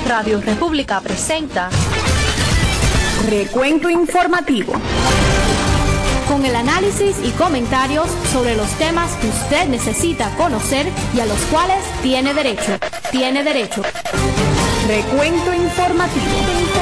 Radio República presenta Recuento Informativo, con el análisis y comentarios sobre los temas que usted necesita conocer y a los cuales tiene derecho. Recuento Informativo.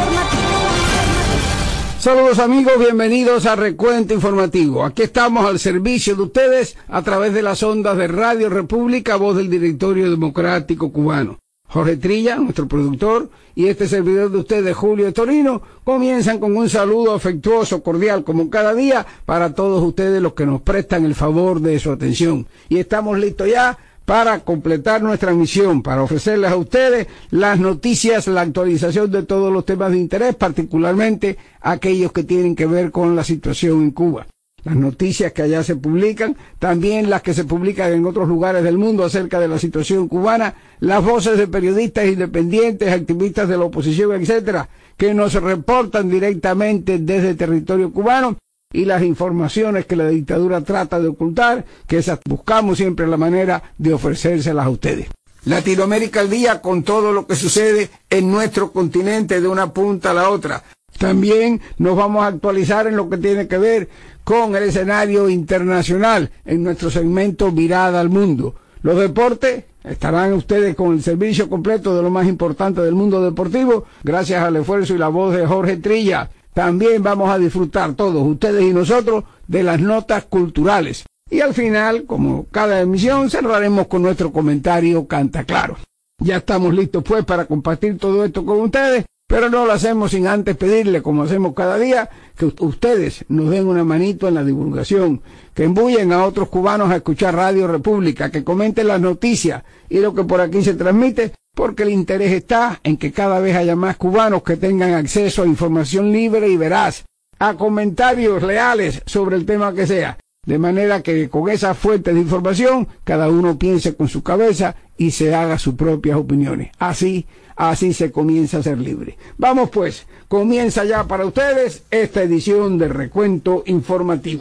Saludos amigos, bienvenidos a Recuento Informativo. Aquí estamos al servicio de ustedes a través de las ondas de Radio República, voz del Directorio Democrático Cubano. Jorge Trilla, nuestro productor, y este servidor de ustedes, Julio Torino, comienzan con un saludo afectuoso, cordial, como cada día, para todos ustedes los que nos prestan el favor de su atención. Y estamos listos ya para completar nuestra misión, para ofrecerles a ustedes las noticias, la actualización de todos los temas de interés, particularmente aquellos que tienen que ver con la situación en Cuba. Las noticias que allá se publican, también las que se publican en otros lugares del mundo acerca de la situación cubana, las voces de periodistas independientes, activistas de la oposición, etcétera, que nos reportan directamente desde el territorio cubano, y las informaciones que la dictadura trata de ocultar, que esas buscamos siempre la manera de ofrecérselas a ustedes. Latinoamérica al día con todo lo que sucede en nuestro continente de una punta a la otra. También nos vamos a actualizar en lo que tiene que ver con el escenario internacional en nuestro segmento Mirada al Mundo. Los deportes, estarán ustedes con el servicio completo de lo más importante del mundo deportivo, gracias al esfuerzo y la voz de Jorge Trilla. También vamos a disfrutar todos, ustedes y nosotros, de las notas culturales. Y al final, como cada emisión, cerraremos con nuestro comentario Canta Claro. Ya estamos listos pues para compartir todo esto con ustedes, pero no lo hacemos sin antes pedirle, como hacemos cada día, que ustedes nos den una manito en la divulgación, que embullen a otros cubanos a escuchar Radio República, que comenten las noticias y lo que por aquí se transmite, porque el interés está en que cada vez haya más cubanos que tengan acceso a información libre y veraz, a comentarios leales sobre el tema que sea, de manera que con esas fuentes de información cada uno piense con su cabeza y se haga sus propias opiniones. Así se comienza a ser libre. Vamos pues, comienza ya para ustedes esta edición de Recuento Informativo.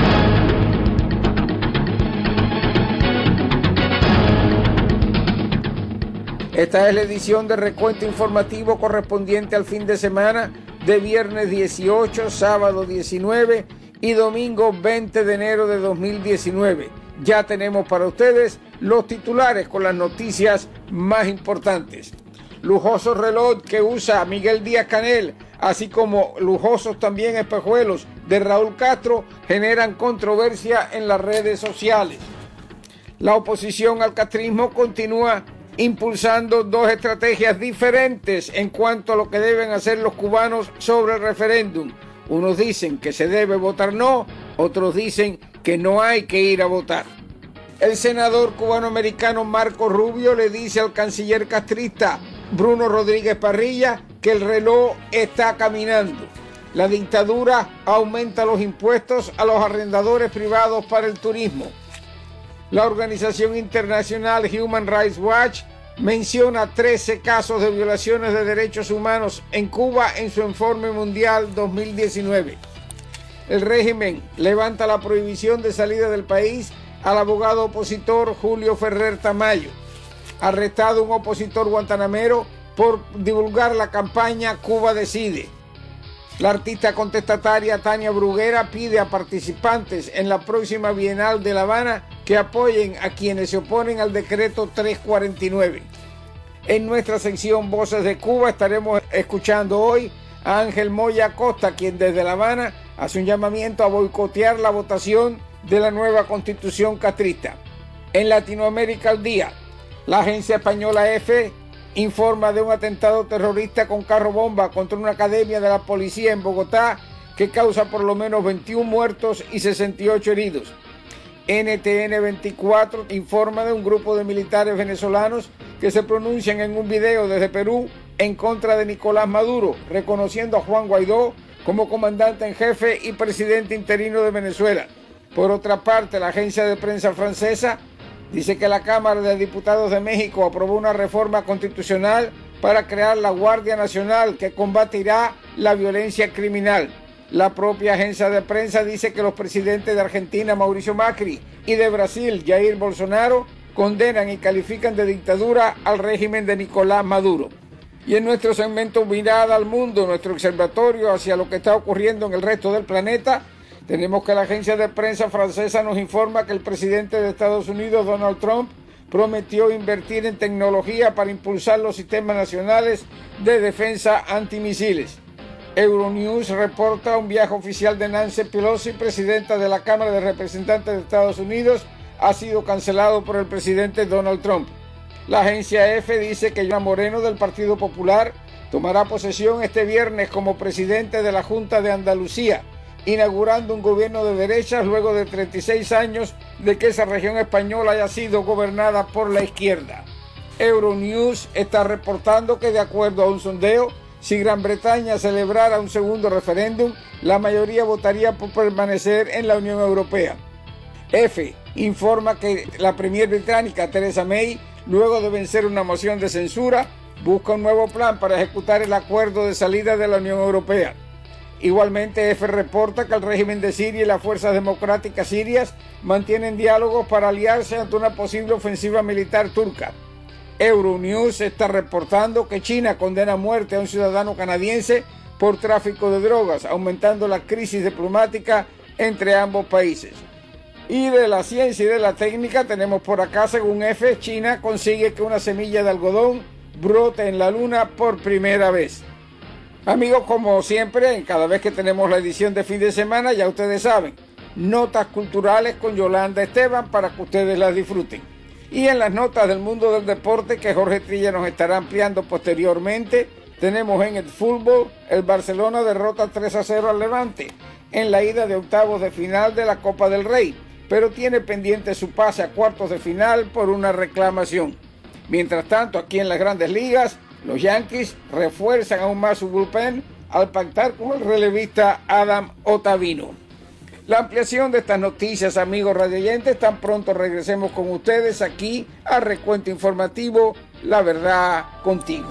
Esta es la edición de Recuento Informativo correspondiente al fin de semana de viernes 18, sábado 19 y domingo 20 de enero de 2019. Ya tenemos para ustedes los titulares con las noticias más importantes. Lujoso reloj que usa Miguel Díaz-Canel, así como lujosos también espejuelos de Raúl Castro, generan controversia en las redes sociales. La oposición al castrismo continúa impulsando dos estrategias diferentes en cuanto a lo que deben hacer los cubanos sobre el referéndum. Unos dicen que se debe votar no, otros dicen que no hay que ir a votar. El senador cubanoamericano Marco Rubio le dice al canciller castrista Bruno Rodríguez Parrilla que el reloj está caminando. La dictadura aumenta los impuestos a los arrendadores privados para el turismo. La organización internacional Human Rights Watch menciona 13 casos de violaciones de derechos humanos en Cuba en su informe mundial 2019. El régimen levanta la prohibición de salida del país al abogado opositor Julio Ferrer Tamayo. Arrestado un opositor guantanamero por divulgar la campaña Cuba Decide. La artista contestataria Tania Bruguera pide a participantes en la próxima Bienal de La Habana que apoyen a quienes se oponen al decreto 349. En nuestra sección Voces de Cuba estaremos escuchando hoy a Ángel Moya Acosta, quien desde La Habana hace un llamamiento a boicotear la votación de la nueva constitución castrista. En Latinoamérica al día, la agencia española EFE informa de un atentado terrorista con carro bomba contra una academia de la policía en Bogotá que causa por lo menos 21 muertos y 68 heridos. NTN 24 informa de un grupo de militares venezolanos que se pronuncian en un video desde Perú en contra de Nicolás Maduro, reconociendo a Juan Guaidó como comandante en jefe y presidente interino de Venezuela. Por otra parte, la agencia de prensa francesa dice que la Cámara de Diputados de México aprobó una reforma constitucional para crear la Guardia Nacional que combatirá la violencia criminal. La propia agencia de prensa dice que los presidentes de Argentina, Mauricio Macri, y de Brasil, Jair Bolsonaro, condenan y califican de dictadura al régimen de Nicolás Maduro. Y en nuestro segmento Mirada al Mundo, nuestro observatorio hacia lo que está ocurriendo en el resto del planeta, tenemos que la agencia de prensa francesa nos informa que el presidente de Estados Unidos, Donald Trump, prometió invertir en tecnología para impulsar los sistemas nacionales de defensa antimisiles. Euronews reporta un viaje oficial de Nancy Pelosi, presidenta de la Cámara de Representantes de Estados Unidos, ha sido cancelado por el presidente Donald Trump. La agencia EFE dice que Joan Moreno del Partido Popular tomará posesión este viernes como presidente de la Junta de Andalucía, inaugurando un gobierno de derechas luego de 36 años de que esa región española haya sido gobernada por la izquierda. Euronews está reportando que de acuerdo a un sondeo, si Gran Bretaña celebrara un segundo referéndum, la mayoría votaría por permanecer en la Unión Europea. EFE informa que la premier británica Theresa May, luego de vencer una moción de censura, busca un nuevo plan para ejecutar el acuerdo de salida de la Unión Europea. Igualmente, EFE reporta que el régimen de Siria y las fuerzas democráticas sirias mantienen diálogos para aliarse ante una posible ofensiva militar turca. Euronews está reportando que China condena a muerte a un ciudadano canadiense por tráfico de drogas, aumentando la crisis diplomática entre ambos países. Y de la ciencia y de la técnica tenemos por acá, según EFE, China consigue que una semilla de algodón brote en la luna por primera vez. Amigos, como siempre, cada vez que tenemos la edición de fin de semana, ya ustedes saben, notas culturales con Yolanda Esteban para que ustedes las disfruten. Y en las notas del mundo del deporte que Jorge Trilla nos estará ampliando posteriormente, tenemos en el fútbol, el Barcelona derrota 3-0 al Levante en la ida de octavos de final de la Copa del Rey, pero tiene pendiente su pase a cuartos de final por una reclamación. Mientras tanto, aquí en las Grandes Ligas, los Yankees refuerzan aún más su bullpen al pactar con el relevista Adam Ottavino. La ampliación de estas noticias, amigos radioyentes, tan pronto regresemos con ustedes aquí a Recuento Informativo, La Verdad Contigo.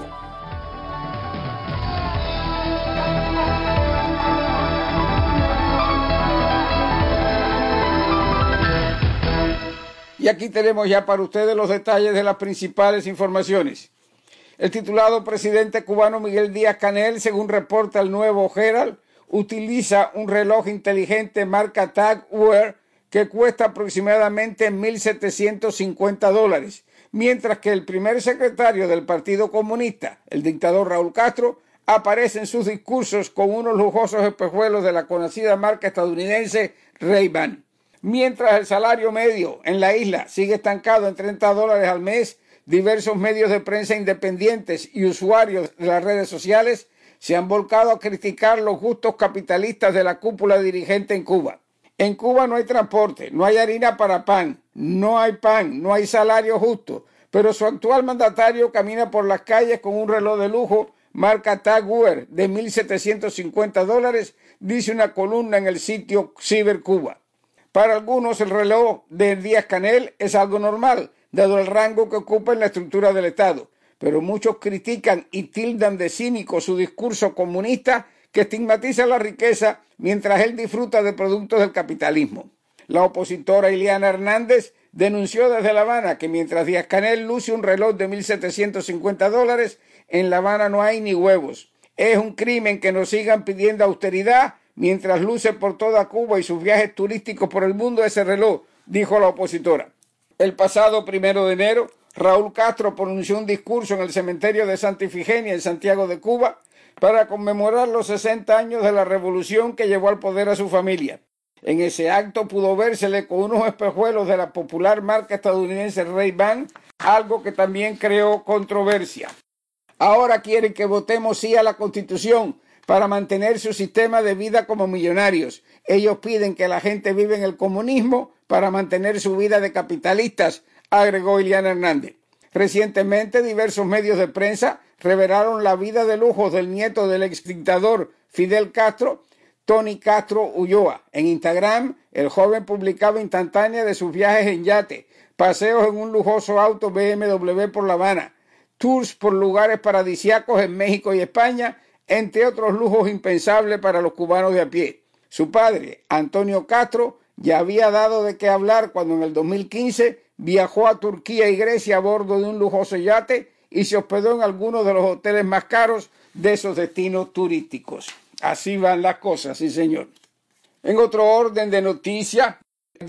Y aquí tenemos ya para ustedes los detalles de las principales informaciones. El titulado presidente cubano Miguel Díaz-Canel, según reporta el Nuevo Herald, utiliza un reloj inteligente marca Tag Heuer que cuesta aproximadamente $1,750, mientras que el primer secretario del Partido Comunista, el dictador Raúl Castro, aparece en sus discursos con unos lujosos espejuelos de la conocida marca estadounidense Ray-Ban. Mientras el salario medio en la isla sigue estancado en $30 al mes, diversos medios de prensa independientes y usuarios de las redes sociales se han volcado a criticar los gustos capitalistas de la cúpula dirigente en Cuba. En Cuba no hay transporte, no hay harina para pan, no hay salario justo, pero su actual mandatario camina por las calles con un reloj de lujo marca Tag Heuer de $1,750, dice una columna en el sitio Cibercuba. Para algunos el reloj de Díaz-Canel es algo normal, dado el rango que ocupa en la estructura del Estado, pero muchos critican y tildan de cínico su discurso comunista que estigmatiza la riqueza mientras él disfruta de productos del capitalismo. La opositora Ileana Hernández denunció desde La Habana que mientras Díaz-Canel luce un reloj de $1,750, en La Habana no hay ni huevos. Es un crimen que nos sigan pidiendo austeridad mientras luce por toda Cuba y sus viajes turísticos por el mundo ese reloj, dijo la opositora. El pasado 1 de enero, Raúl Castro pronunció un discurso en el cementerio de Santa Ifigenia en Santiago de Cuba para conmemorar los 60 años de la revolución que llevó al poder a su familia. En ese acto pudo vérsele con unos espejuelos de la popular marca estadounidense Ray-Ban, algo que también creó controversia. Ahora quieren que votemos sí a la Constitución para mantener su sistema de vida como millonarios. Ellos piden que la gente viva en el comunismo para mantener su vida de capitalistas, agregó Ileana Hernández. Recientemente, diversos medios de prensa revelaron la vida de lujos del nieto del exdictador Fidel Castro, Tony Castro Ulloa. En Instagram, el joven publicaba instantáneas de sus viajes en yate, paseos en un lujoso auto BMW por La Habana, tours por lugares paradisíacos en México y España, entre otros lujos impensables para los cubanos de a pie. Su padre, Antonio Castro, ya había dado de qué hablar cuando en el 2015 viajó a Turquía y Grecia a bordo de un lujoso yate y se hospedó en algunos de los hoteles más caros de esos destinos turísticos. Así van las cosas, sí señor. En otro orden de noticias,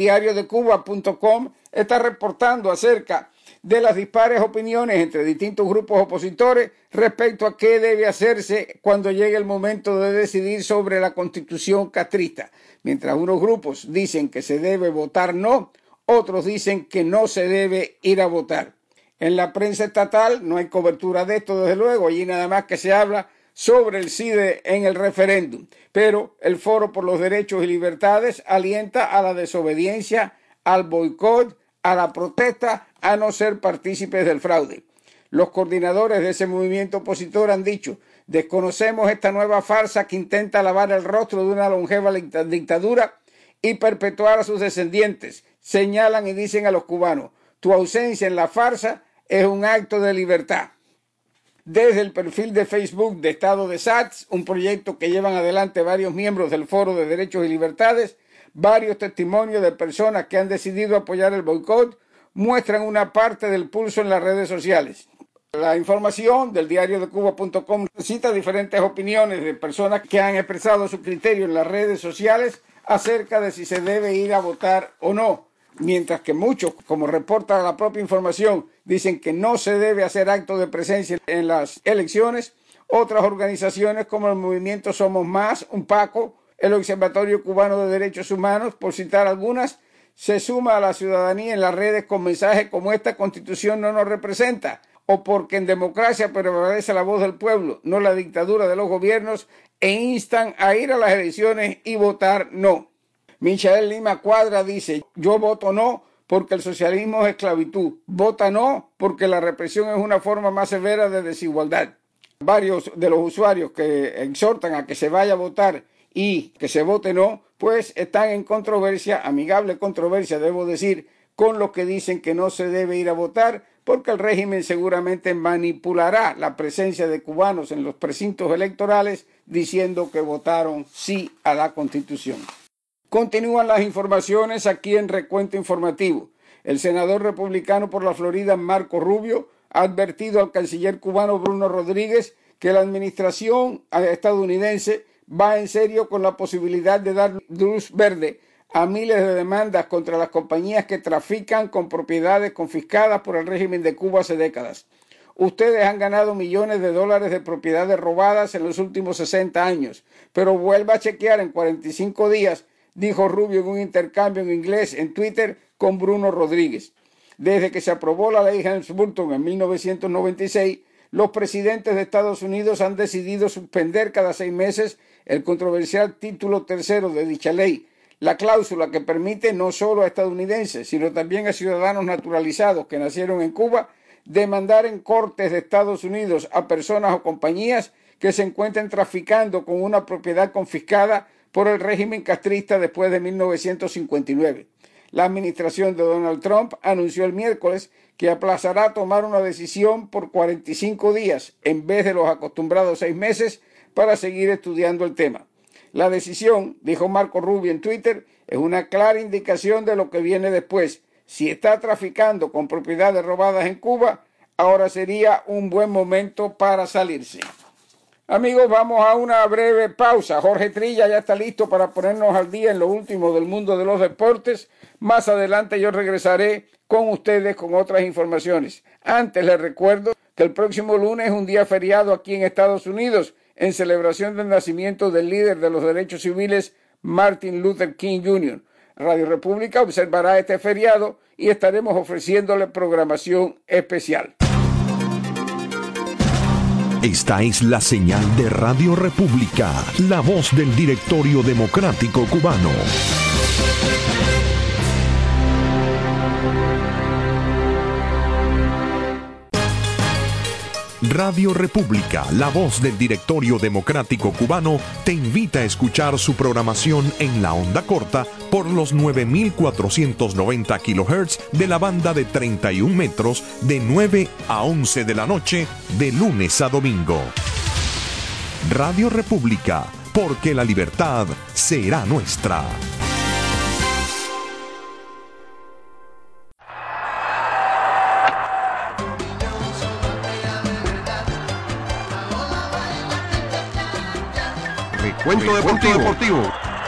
diariodecuba.com está reportando acerca de las dispares opiniones entre distintos grupos opositores respecto a qué debe hacerse cuando llegue el momento de decidir sobre la constitución castrista. Mientras unos grupos dicen que se debe votar no, otros dicen que no se debe ir a votar. En la prensa estatal no hay cobertura de esto, desde luego, allí nada más que se habla sobre el sí en el referéndum, pero el Foro por los Derechos y Libertades alienta a la desobediencia, al boicot, a la protesta, a no ser partícipes del fraude. Los coordinadores de ese movimiento opositor han dicho: desconocemos esta nueva farsa que intenta lavar el rostro de una longeva dictadura y perpetuar a sus descendientes. Señalan y dicen a los cubanos: tu ausencia en la farsa es un acto de libertad. Desde el perfil de Facebook de Estado de SATS, un proyecto que llevan adelante varios miembros del Foro de Derechos y Libertades, varios testimonios de personas que han decidido apoyar el boicot muestran una parte del pulso en las redes sociales. La información del diariodecuba.com cita diferentes opiniones de personas que han expresado su criterio en las redes sociales acerca de si se debe ir a votar o no, mientras que muchos, como reporta la propia información, dicen que no se debe hacer acto de presencia en las elecciones. Otras organizaciones como el Movimiento Somos Más, UNPACO, el Observatorio Cubano de Derechos Humanos, por citar algunas, se suma a la ciudadanía en las redes con mensajes como: esta constitución no nos representa, o porque en democracia prevalece la voz del pueblo, no la dictadura de los gobiernos, e instan a ir a las elecciones y votar no. Michael Lima Cuadra dice: yo voto no porque el socialismo es esclavitud, vota no porque la represión es una forma más severa de desigualdad. Varios de los usuarios que exhortan a que se vaya a votar y que se vote no, pues están en controversia, amigable controversia debo decir, con los que dicen que no se debe ir a votar porque el régimen seguramente manipulará la presencia de cubanos en los precintos electorales diciendo que votaron sí a la Constitución. Continúan las informaciones aquí en Recuento Informativo. El senador republicano por la Florida, Marco Rubio, ha advertido al canciller cubano Bruno Rodríguez que la administración estadounidense va en serio con la posibilidad de dar luz verde a miles de demandas contra las compañías que trafican con propiedades confiscadas por el régimen de Cuba hace décadas. Ustedes han ganado millones de dólares de propiedades robadas en los últimos 60 años, pero vuelva a chequear en 45 días, dijo Rubio en un intercambio en inglés en Twitter con Bruno Rodríguez. Desde que se aprobó la ley Helms-Burton en 1996, los presidentes de Estados Unidos han decidido suspender cada 6 meses el controversial título tercero de dicha ley, la cláusula que permite no solo a estadounidenses, sino también a ciudadanos naturalizados que nacieron en Cuba, demandar en cortes de Estados Unidos a personas o compañías que se encuentren traficando con una propiedad confiscada por el régimen castrista después de 1959. La administración de Donald Trump anunció el miércoles que aplazará tomar una decisión por 45 días en vez de los acostumbrados 6 meses para seguir estudiando el tema. La decisión, dijo Marco Rubio en Twitter, es una clara indicación de lo que viene después. Si está traficando con propiedades robadas en Cuba, ahora sería un buen momento para salirse. Amigos, vamos a una breve pausa. Jorge Trilla ya está listo para ponernos al día en lo último del mundo de los deportes. Más adelante yo regresaré con ustedes con otras informaciones. Antes les recuerdo que el próximo lunes es un día feriado aquí en Estados Unidos en celebración del nacimiento del líder de los derechos civiles, Martin Luther King Jr. Radio República observará este feriado y estaremos ofreciéndole programación especial. Esta es la señal de Radio República, la voz del Directorio Democrático Cubano. Radio República, la voz del Directorio Democrático Cubano, te invita a escuchar su programación en la onda corta por los 9.490 kHz de la banda de 31 metros de 9 a 11 de la noche, de lunes a domingo. Radio República, porque la libertad será nuestra. Recuento Deportivo.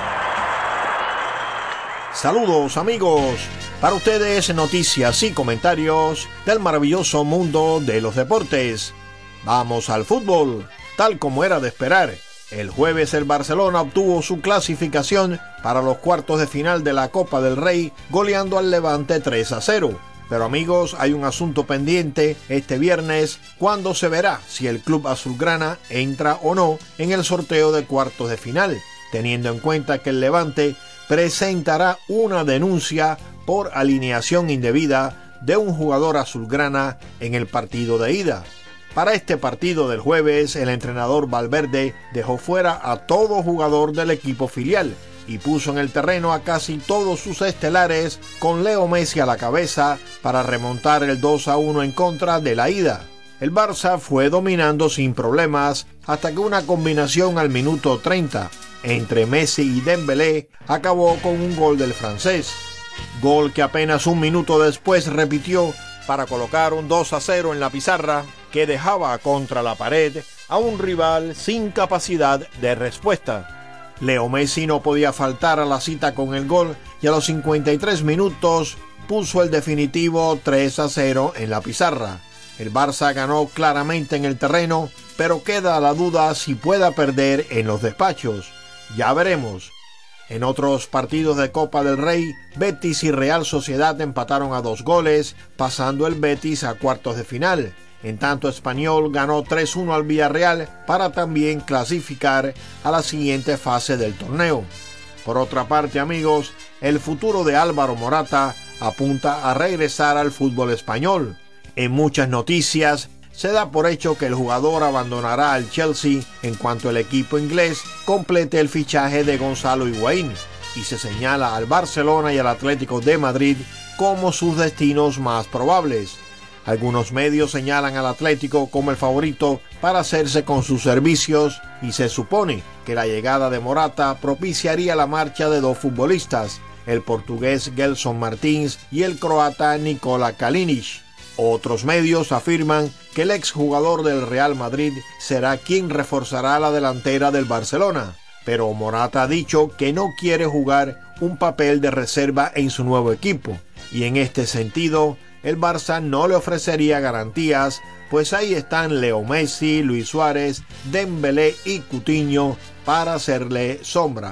Saludos amigos, para ustedes noticias y comentarios del maravilloso mundo de los deportes. Vamos al fútbol, tal como era de esperar. El jueves el Barcelona obtuvo su clasificación para los cuartos de final de la Copa del Rey, goleando al Levante 3-0. Pero amigos, hay un asunto pendiente este viernes, cuando se verá si el club azulgrana entra o no en el sorteo de cuartos de final, teniendo en cuenta que el Levante presentará una denuncia por alineación indebida de un jugador azulgrana en el partido de ida. Para este partido del jueves, el entrenador Valverde dejó fuera a todo jugador del equipo filial y puso en el terreno a casi todos sus estelares, con Leo Messi a la cabeza, para remontar el 2-1 en contra de la ida. El Barça fue dominando sin problemas hasta que una combinación al minuto 30 entre Messi y Dembélé acabó con un gol del francés. Gol que apenas un minuto después repitió para colocar un 2-0 en la pizarra, que dejaba contra la pared a un rival sin capacidad de respuesta. Leo Messi no podía faltar a la cita con el gol y a los 53 minutos puso el definitivo 3-0 en la pizarra. El Barça ganó claramente en el terreno, pero queda la duda si pueda perder en los despachos. Ya veremos. En otros partidos de Copa del Rey, Betis y Real Sociedad empataron a 2 goles, pasando el Betis a cuartos de final. En tanto, Español ganó 3-1 al Villarreal para también clasificar a la siguiente fase del torneo. Por otra parte, amigos, el futuro de Álvaro Morata apunta a regresar al fútbol español. En muchas noticias se da por hecho que el jugador abandonará al Chelsea en cuanto el equipo inglés complete el fichaje de Gonzalo Higuaín, y se señala al Barcelona y al Atlético de Madrid como sus destinos más probables. Algunos medios señalan al Atlético como el favorito para hacerse con sus servicios, y se supone que la llegada de Morata propiciaría la marcha de 2 futbolistas, el portugués Gelson Martins y el croata Nikola Kalinic. Otros medios afirman que el exjugador del Real Madrid será quien reforzará la delantera del Barcelona, pero Morata ha dicho que no quiere jugar un papel de reserva en su nuevo equipo, y en este sentido el Barça no le ofrecería garantías, pues ahí están Leo Messi, Luis Suárez, Dembélé y Coutinho para hacerle sombra.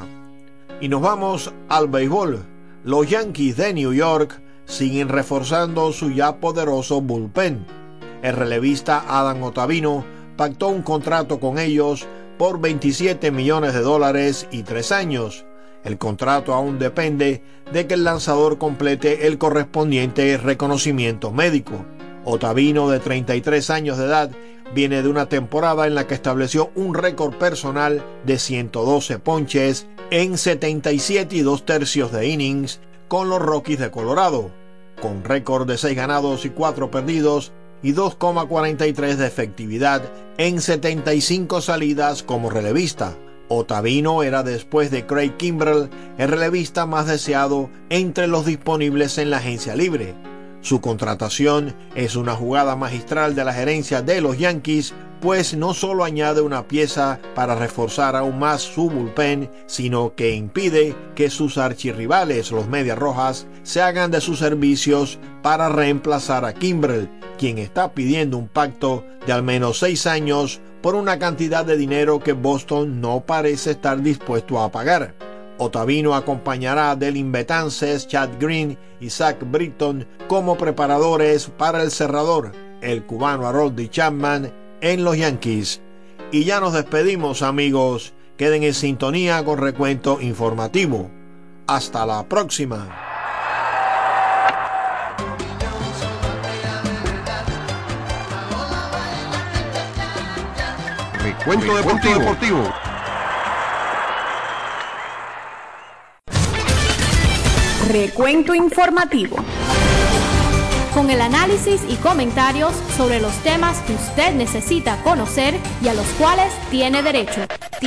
Y nos vamos al béisbol. Los Yankees de New York siguen reforzando su ya poderoso bullpen. El relevista Adam Ottavino pactó un contrato con ellos por $27 millones y 3 años. El contrato aún depende de que el lanzador complete el correspondiente reconocimiento médico. Ottavino, de 33 años de edad, viene de una temporada en la que estableció un récord personal de 112 ponches en 77 2/3 de innings con los Rockies de Colorado, con récord de 6 ganados y 4 perdidos y 2,43 de efectividad en 75 salidas como relevista. Ottavino era, después de Craig Kimbrel, el relevista más deseado entre los disponibles en la agencia libre. Su contratación es una jugada magistral de la gerencia de los Yankees, pues no solo añade una pieza para reforzar aún más su bullpen, sino que impide que sus archirrivales, los Medias Rojas, se hagan de sus servicios para reemplazar a Kimbrel, quien está pidiendo un pacto de al menos 6 años por una cantidad de dinero que Boston no parece estar dispuesto a pagar. Ottavino acompañará a Delin Betances, Chad Green y Zach Britton como preparadores para el cerrador, el cubano Aroldis Chapman, en los Yankees. Y ya nos despedimos, amigos. Queden en sintonía con Recuento Informativo. Hasta la próxima. Recuento Deportivo. Recuento informativo. Con el análisis y comentarios sobre los temas que usted necesita conocer y a los cuales tiene derecho.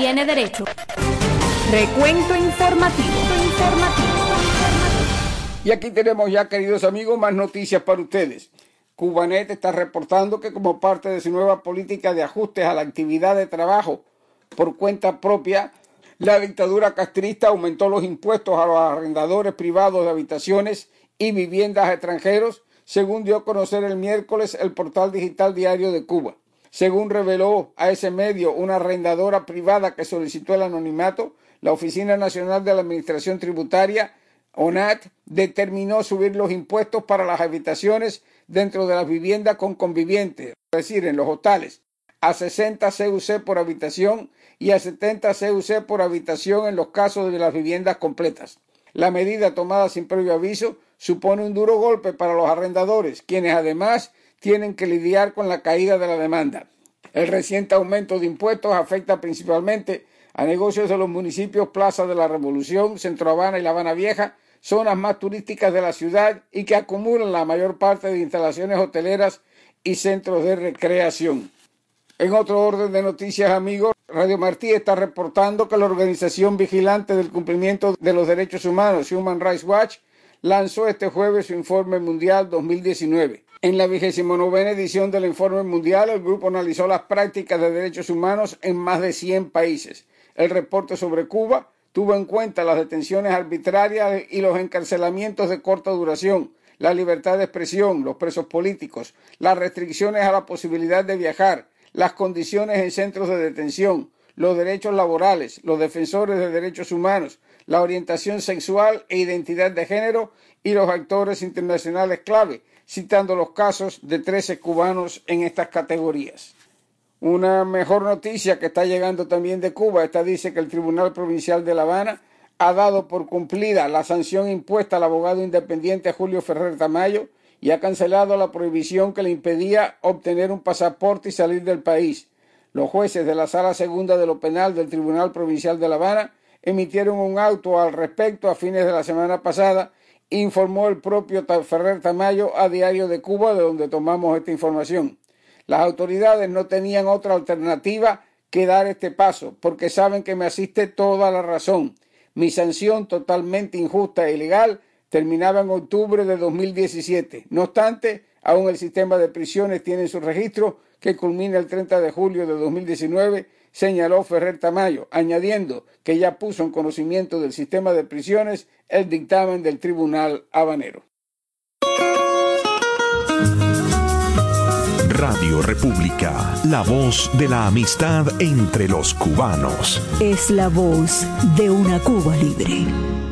Recuento informativo. Y aquí tenemos ya, queridos amigos, más noticias para ustedes. Cubanet está reportando que, como parte de su nueva política de ajustes a la actividad de trabajo por cuenta propia, La dictadura castrista aumentó los impuestos a los arrendadores privados de habitaciones y viviendas extranjeros, según dio a conocer el miércoles el portal digital Diario de Cuba. Según reveló a ese medio una arrendadora privada que solicitó el anonimato, la Oficina Nacional de la Administración Tributaria, ONAT, determinó subir los impuestos para las habitaciones dentro de las viviendas con convivientes, es decir, en los hostales, a 60 CUC por habitación y a 70 CUC por habitación en los casos de las viviendas completas. La medida tomada sin previo aviso supone un duro golpe para los arrendadores, quienes además tienen que lidiar con la caída de la demanda. El reciente aumento de impuestos afecta principalmente a negocios de los municipios Plaza de la Revolución, Centro Habana y La Habana Vieja, zonas más turísticas de la ciudad y que acumulan la mayor parte de instalaciones hoteleras y centros de recreación. En otro orden de noticias, amigos, Radio Martí está reportando que la organización vigilante del cumplimiento de los derechos humanos, Human Rights Watch, lanzó este jueves su Informe Mundial 2019. En la 29ª edición del Informe Mundial, el grupo analizó las prácticas de derechos humanos en más de 100 países. El reporte sobre Cuba tuvo en cuenta las detenciones arbitrarias y los encarcelamientos de corta duración, la libertad de expresión, los presos políticos, las restricciones a la posibilidad de viajar, las condiciones en centros de detención, los derechos laborales, los defensores de derechos humanos, la orientación sexual e identidad de género y los actores internacionales clave, citando los casos de 13 cubanos en estas categorías. Una mejor noticia que está llegando también de Cuba, esta dice que el Tribunal Provincial de La Habana ha dado por cumplida la sanción impuesta al abogado independiente Julio Ferrer Tamayo y ha cancelado la prohibición que le impedía obtener un pasaporte y salir del país. Los jueces de la Sala Segunda de lo Penal del Tribunal Provincial de La Habana emitieron un auto al respecto a fines de la semana pasada, informó el propio Ferrer Tamayo a Diario de Cuba, de donde tomamos esta información. Las autoridades no tenían otra alternativa que dar este paso, porque saben que me asiste toda la razón. Mi sanción totalmente injusta e ilegal terminaba en octubre de 2017. No obstante, aún el sistema de prisiones tiene su registro que culmina el 30 de julio de 2019, señaló Ferrer Tamayo, añadiendo que ya puso en conocimiento del sistema de prisiones el dictamen del Tribunal Habanero. Radio República, la voz de la amistad entre los cubanos. Es la voz de una Cuba libre.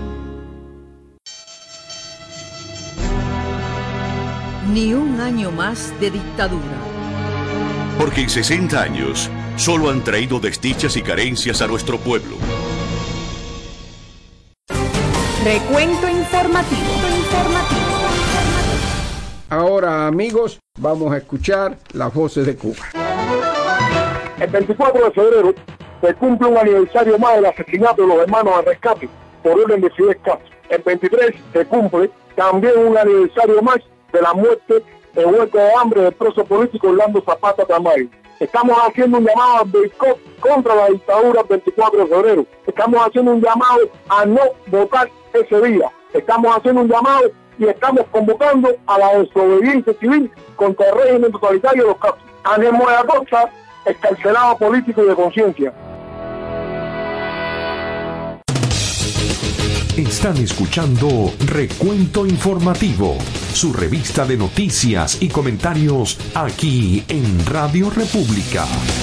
Ni un año más de dictadura. Porque en 60 años solo han traído desdichas y carencias a nuestro pueblo. Recuento informativo. Ahora, amigos, vamos a escuchar las voces de Cuba. El 24 de febrero se cumple un aniversario más del asesinato de los hermanos al rescate por orden de Fidel Castro. El 23 se cumple también un aniversario más de la muerte de huelga de hambre del preso político Orlando Zapata Tamayo. Estamos haciendo un llamado al boicot contra la dictadura el 24 de febrero. Estamos haciendo un llamado a no votar ese día. Estamos haciendo un llamado y estamos convocando a la desobediencia civil contra el régimen totalitario de los Castro. Ángel Moya Acosta, excarcelado político y de conciencia. Están escuchando Recuento Informativo, su revista de noticias y comentarios aquí en Radio República.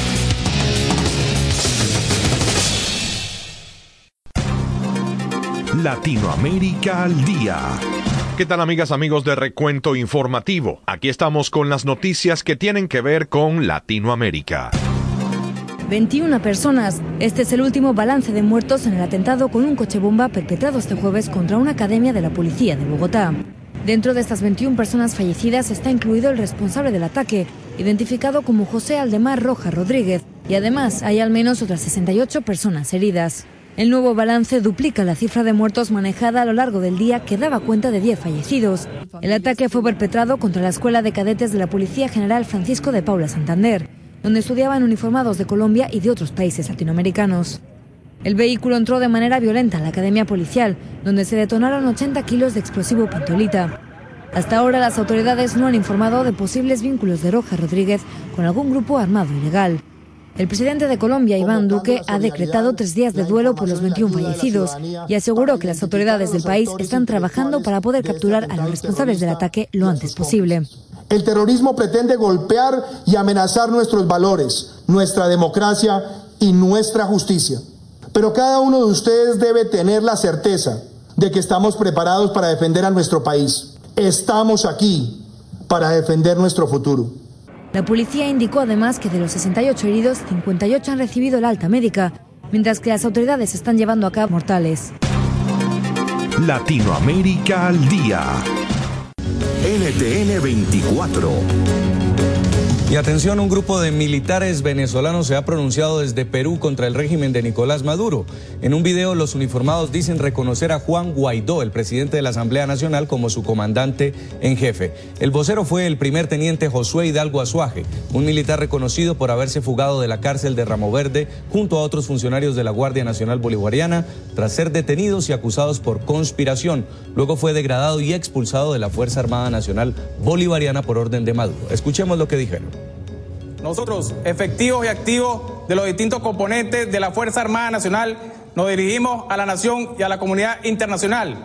Latinoamérica al día. ¿Qué tal, amigas, amigos de Recuento Informativo? Aquí estamos con las noticias que tienen que ver con Latinoamérica. 21 personas. Este es el último balance de muertos en el atentado con un coche bomba perpetrado este jueves contra una academia de la policía de Bogotá. Dentro de estas 21 personas fallecidas está incluido el responsable del ataque, identificado como José Aldemar Rojas Rodríguez, y además hay al menos otras 68 personas heridas. El nuevo balance duplica la cifra de muertos manejada a lo largo del día, que daba cuenta de 10 fallecidos. El ataque fue perpetrado contra la Escuela de Cadetes de la Policía General Francisco de Paula Santander, donde estudiaban uniformados de Colombia y de otros países latinoamericanos. El vehículo entró de manera violenta a la academia policial, donde se detonaron 80 kilos de explosivo pentolita. Hasta ahora las autoridades no han informado de posibles vínculos de Rojas Rodríguez con algún grupo armado ilegal. El presidente de Colombia, Iván Duque, ha decretado 3 días de duelo por los 21 fallecidos y aseguró que las autoridades del país están trabajando para poder capturar a los responsables del ataque lo antes posible. El terrorismo pretende golpear y amenazar nuestros valores, nuestra democracia y nuestra justicia. Pero cada uno de ustedes debe tener la certeza de que estamos preparados para defender a nuestro país. Estamos aquí para defender nuestro futuro. La policía indicó además que de los 68 heridos, 58 han recibido la alta médica, mientras que las autoridades están llevando a cabo mortales. Latinoamérica al día. NTN 24. Y atención, un grupo de militares venezolanos se ha pronunciado desde Perú contra el régimen de Nicolás Maduro. En un video, los uniformados dicen reconocer a Juan Guaidó, el presidente de la Asamblea Nacional, como su comandante en jefe. El vocero fue el primer teniente Josué Hidalgo Azuaje, un militar reconocido por haberse fugado de la cárcel de Ramo Verde junto a otros funcionarios de la Guardia Nacional Bolivariana tras ser detenidos y acusados por conspiración. Luego fue degradado y expulsado de la Fuerza Armada Nacional Bolivariana por orden de Maduro. Escuchemos lo que dijeron. Nosotros, efectivos y activos de los distintos componentes de la Fuerza Armada Nacional, nos dirigimos a la nación y a la comunidad internacional.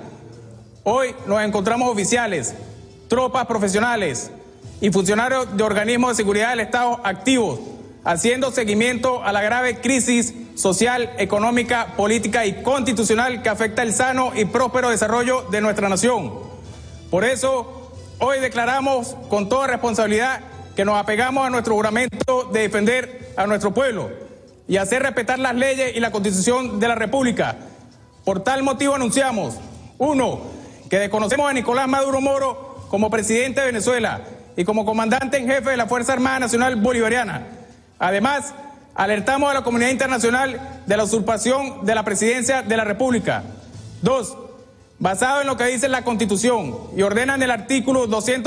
Hoy nos encontramos oficiales, tropas profesionales y funcionarios de organismos de seguridad del Estado activos, haciendo seguimiento a la grave crisis social, económica, política y constitucional que afecta el sano y próspero desarrollo de nuestra nación. Por eso, hoy declaramos con toda responsabilidad que nos apegamos a nuestro juramento de defender a nuestro pueblo y hacer respetar las leyes y la Constitución de la República. Por tal motivo anunciamos, 1, que desconocemos a Nicolás Maduro Moro como presidente de Venezuela y como comandante en jefe de la Fuerza Armada Nacional Bolivariana. Además, alertamos a la comunidad internacional de la usurpación de la presidencia de la República. 2, basado en lo que dice la Constitución y ordena en el artículo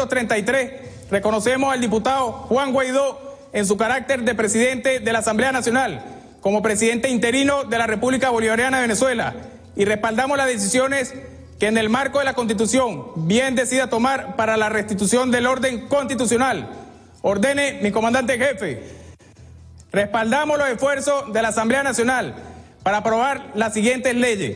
233, reconocemos al diputado Juan Guaidó en su carácter de presidente de la Asamblea Nacional, como presidente interino de la República Bolivariana de Venezuela, y respaldamos las decisiones que en el marco de la Constitución bien decida tomar para la restitución del orden constitucional. Ordene mi comandante en jefe. Respaldamos los esfuerzos de la Asamblea Nacional para aprobar las siguientes leyes.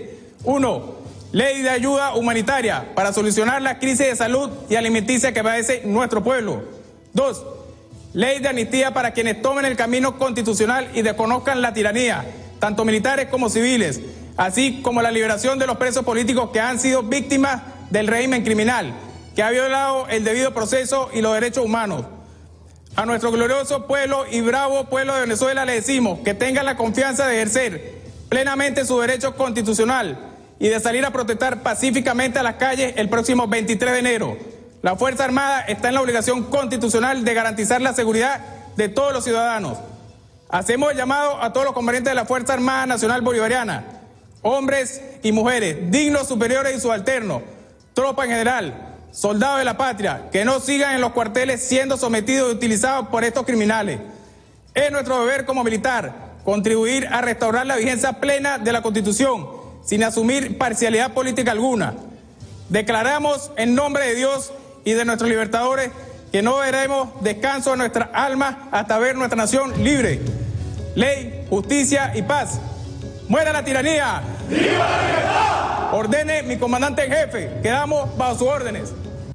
1. Ley de ayuda humanitaria para solucionar la crisis de salud y alimenticia que padece nuestro pueblo. 2. Ley de amnistía para quienes tomen el camino constitucional y desconozcan la tiranía, tanto militares como civiles, así como la liberación de los presos políticos que han sido víctimas del régimen criminal, que ha violado el debido proceso y los derechos humanos. A nuestro glorioso pueblo y bravo pueblo de Venezuela le decimos que tengan la confianza de ejercer plenamente su derecho constitucional y de salir a protestar pacíficamente a las calles el próximo 23 de enero. La Fuerza Armada está en la obligación constitucional de garantizar la seguridad de todos los ciudadanos. Hacemos el llamado a todos los componentes de la Fuerza Armada Nacional Bolivariana, hombres y mujeres, dignos, superiores y subalternos, tropa en general, soldados de la patria, que no sigan en los cuarteles siendo sometidos y utilizados por estos criminales. Es nuestro deber como militar contribuir a restaurar la vigencia plena de la Constitución, sin asumir parcialidad política alguna. Declaramos en nombre de Dios y de nuestros libertadores que no daremos descanso a nuestra alma hasta ver nuestra nación libre. Ley, justicia y paz. ¡Muera la tiranía! ¡Viva la libertad! Ordene mi comandante en jefe. Quedamos bajo sus órdenes.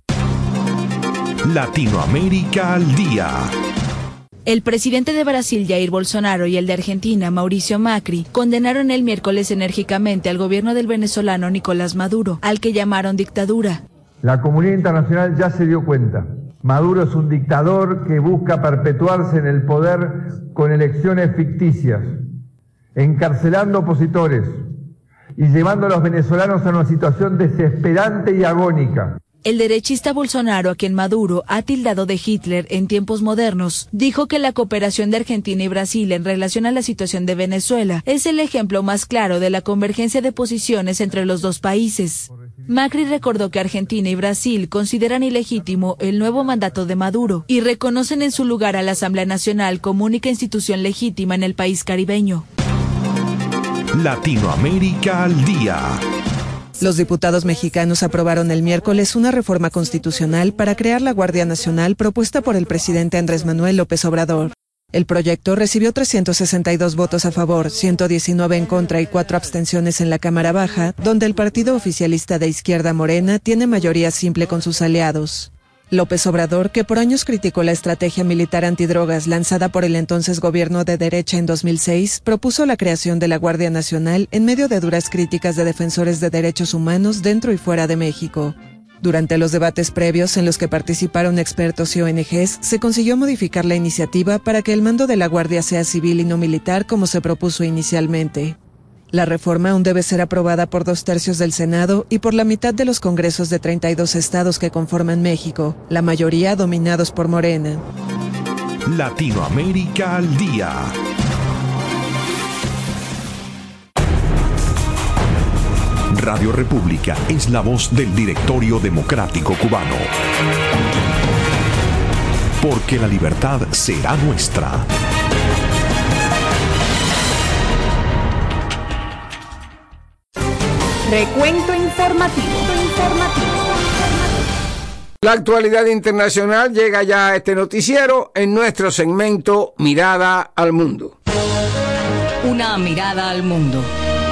Latinoamérica al día. El presidente de Brasil, Jair Bolsonaro, y el de Argentina, Mauricio Macri, condenaron el miércoles enérgicamente al gobierno del venezolano Nicolás Maduro, al que llamaron dictadura. La comunidad internacional ya se dio cuenta. Maduro es un dictador que busca perpetuarse en el poder con elecciones ficticias, encarcelando opositores y llevando a los venezolanos a una situación desesperante y agónica. El derechista Bolsonaro, a quien Maduro ha tildado de Hitler en tiempos modernos, dijo que la cooperación de Argentina y Brasil en relación a la situación de Venezuela es el ejemplo más claro de la convergencia de posiciones entre los dos países. Macri recordó que Argentina y Brasil consideran ilegítimo el nuevo mandato de Maduro y reconocen en su lugar a la Asamblea Nacional como única institución legítima en el país caribeño. Latinoamérica al día. Los diputados mexicanos aprobaron el miércoles una reforma constitucional para crear la Guardia Nacional propuesta por el presidente Andrés Manuel López Obrador. El proyecto recibió 362 votos a favor, 119 en contra y 4 abstenciones en la Cámara Baja, donde el partido oficialista de izquierda Morena tiene mayoría simple con sus aliados. López Obrador, que por años criticó la estrategia militar antidrogas lanzada por el entonces gobierno de derecha en 2006, propuso la creación de la Guardia Nacional en medio de duras críticas de defensores de derechos humanos dentro y fuera de México. Durante los debates previos en los que participaron expertos y ONGs, se consiguió modificar la iniciativa para que el mando de la Guardia sea civil y no militar como se propuso inicialmente. La reforma aún debe ser aprobada por 2/3 del Senado y por la mitad de los congresos de 32 estados que conforman México, la mayoría dominados por Morena. Latinoamérica al día. Radio República es la voz del Directorio Democrático Cubano. Porque la libertad será nuestra. Recuento informativo. La actualidad internacional llega ya a este noticiero en nuestro segmento Mirada al Mundo. Una mirada al mundo.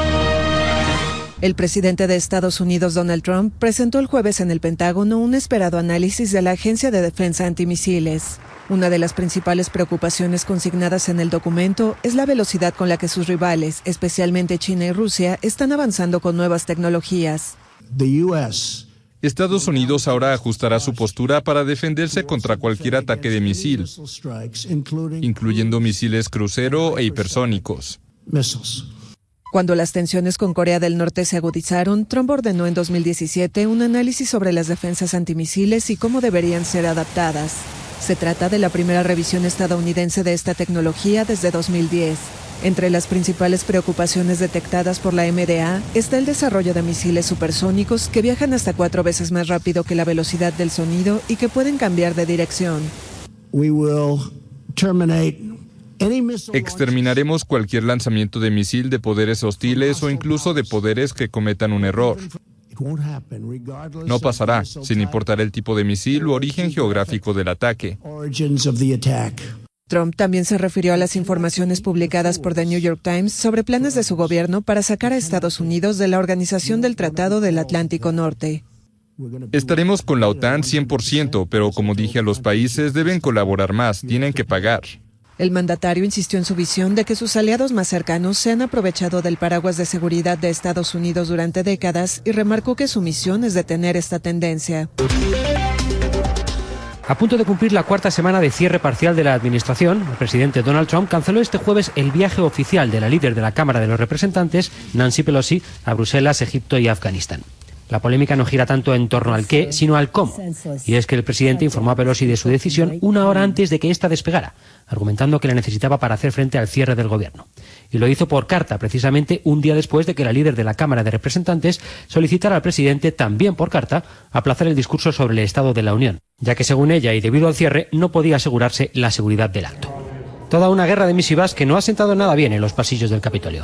El presidente de Estados Unidos, Donald Trump, presentó el jueves en el Pentágono un esperado análisis de la Agencia de Defensa Antimisiles. Una de las principales preocupaciones consignadas en el documento es la velocidad con la que sus rivales, especialmente China y Rusia, están avanzando con nuevas tecnologías. Estados Unidos ahora ajustará su postura para defenderse contra cualquier ataque de misil, incluyendo misiles crucero e hipersónicos. Cuando las tensiones con Corea del Norte se agudizaron, Trump ordenó en 2017 un análisis sobre las defensas antimisiles y cómo deberían ser adaptadas. Se trata de la primera revisión estadounidense de esta tecnología desde 2010. Entre las principales preocupaciones detectadas por la MDA está el desarrollo de misiles supersónicos que viajan hasta 4 veces más rápido que la velocidad del sonido y que pueden cambiar de dirección. Exterminaremos cualquier lanzamiento de misil de poderes hostiles o incluso de poderes que cometan un error. No pasará, sin importar el tipo de misil u origen geográfico del ataque. Trump también se refirió a las informaciones publicadas por The New York Times sobre planes de su gobierno para sacar a Estados Unidos de la Organización del Tratado del Atlántico Norte. Estaremos con la OTAN 100%, pero como dije a los países, deben colaborar más, tienen que pagar. El mandatario insistió en su visión de que sus aliados más cercanos se han aprovechado del paraguas de seguridad de Estados Unidos durante décadas y remarcó que su misión es detener esta tendencia. A punto de cumplir la 4ª semana de cierre parcial de la administración, el presidente Donald Trump canceló este jueves el viaje oficial de la líder de la Cámara de los Representantes, Nancy Pelosi, a Bruselas, Egipto y Afganistán. La polémica no gira tanto en torno al qué, sino al cómo. Y es que el presidente informó a Pelosi de su decisión una hora antes de que ésta despegara, argumentando que la necesitaba para hacer frente al cierre del gobierno. Y lo hizo por carta, precisamente un día después de que la líder de la Cámara de Representantes solicitara al presidente, también por carta, aplazar el discurso sobre el Estado de la Unión, ya que según ella y debido al cierre no podía asegurarse la seguridad del acto. Toda una guerra de misivas que no ha sentado nada bien en los pasillos del Capitolio.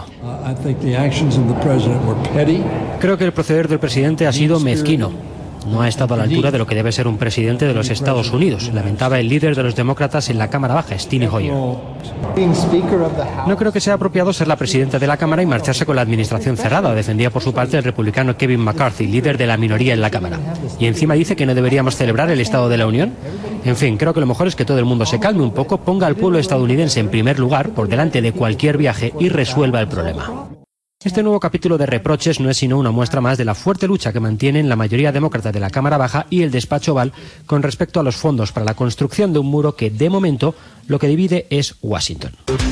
Creo que el proceder del presidente ha sido mezquino. No ha estado a la altura de lo que debe ser un presidente de los Estados Unidos, lamentaba el líder de los demócratas en la Cámara Baja, Steny Hoyer. No creo que sea apropiado ser la presidenta de la Cámara y marcharse con la administración cerrada, defendía por su parte el republicano Kevin McCarthy, líder de la minoría en la Cámara. Y encima dice que no deberíamos celebrar el Estado de la Unión. En fin, creo que lo mejor es que todo el mundo se calme un poco, ponga al pueblo estadounidense en primer lugar, por delante de cualquier viaje, y resuelva el problema. Este nuevo capítulo de reproches no es sino una muestra más de la fuerte lucha que mantienen la mayoría demócrata de la Cámara Baja y el despacho Oval con respecto a los fondos para la construcción de un muro que, de momento, lo que divide es Washington.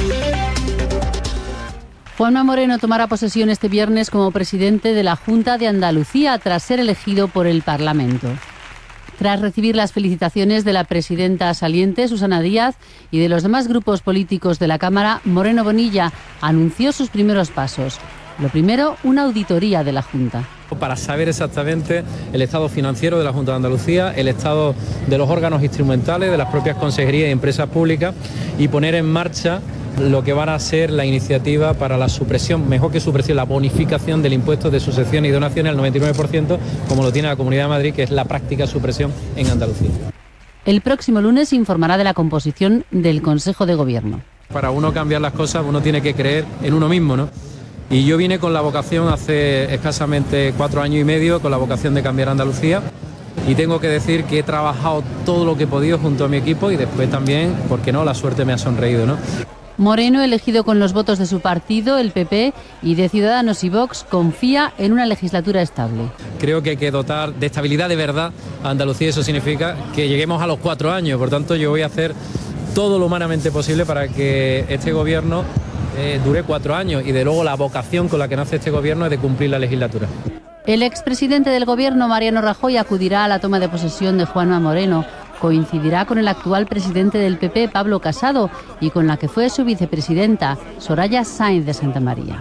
Juanma Moreno tomará posesión este viernes como presidente de la Junta de Andalucía tras ser elegido por el Parlamento. Tras recibir las felicitaciones de la presidenta saliente, Susana Díaz, y de los demás grupos políticos de la Cámara, Moreno Bonilla anunció sus primeros pasos. Lo primero, una auditoría de la Junta. Para saber exactamente el estado financiero de la Junta de Andalucía, el estado de los órganos instrumentales, de las propias consejerías y empresas públicas y poner en marcha lo que van a ser la iniciativa para la supresión, mejor que supresión, la bonificación del impuesto de sucesiones y donaciones al 99%, como lo tiene la Comunidad de Madrid, que es la práctica supresión en Andalucía. El próximo lunes informará de la composición del Consejo de Gobierno. Para uno cambiar las cosas, uno tiene que creer en uno mismo, ¿no? Y yo vine con la vocación hace escasamente 4 años y medio, con la vocación de cambiar Andalucía. Y tengo que decir que he trabajado todo lo que he podido junto a mi equipo y después también, ¿por qué no?, la suerte me ha sonreído, ¿no? Moreno, elegido con los votos de su partido, el PP, y de Ciudadanos y Vox, confía en una legislatura estable. Creo que hay que dotar de estabilidad de verdad a Andalucía. Eso significa que lleguemos a los 4 años. Por tanto, yo voy a hacer todo lo humanamente posible para que este gobierno dure 4 años. Y de luego la vocación con la que nace este gobierno es de cumplir la legislatura. El expresidente del Gobierno, Mariano Rajoy, acudirá a la toma de posesión de Juanma Moreno. Coincidirá con el actual presidente del PP, Pablo Casado, y con la que fue su vicepresidenta, Soraya Sáenz de Santamaría.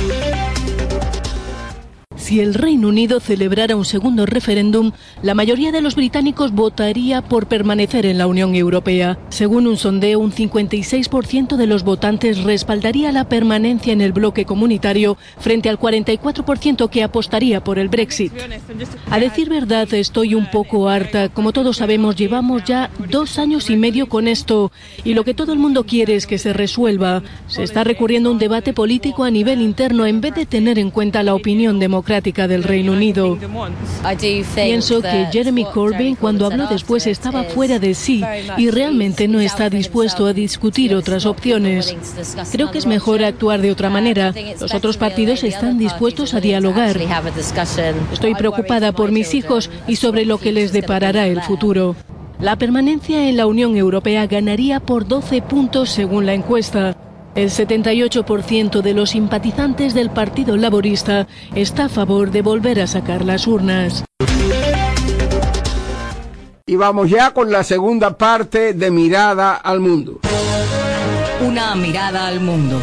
Si el Reino Unido celebrara un segundo referéndum, la mayoría de los británicos votaría por permanecer en la Unión Europea. Según un sondeo, un 56% de los votantes respaldaría la permanencia en el bloque comunitario frente al 44% que apostaría por el Brexit. A decir verdad, estoy un poco harta. Como todos sabemos, llevamos ya 2 años y medio con esto y lo que todo el mundo quiere es que se resuelva. Se está recurriendo a un debate político a nivel interno en vez de tener en cuenta la opinión democrática del Reino Unido. Pienso que Jeremy Corbyn, cuando habló después, estaba fuera de sí y realmente no está dispuesto a discutir otras opciones. Creo que es mejor actuar de otra manera. Los otros partidos están dispuestos a dialogar. Estoy preocupada por mis hijos y sobre lo que les deparará el futuro. La permanencia en la Unión Europea ganaría por 12 puntos según la encuesta. El 78% de los simpatizantes del Partido Laborista está a favor de volver a sacar las urnas. Y vamos ya con la segunda parte de Mirada al Mundo. Una mirada al mundo.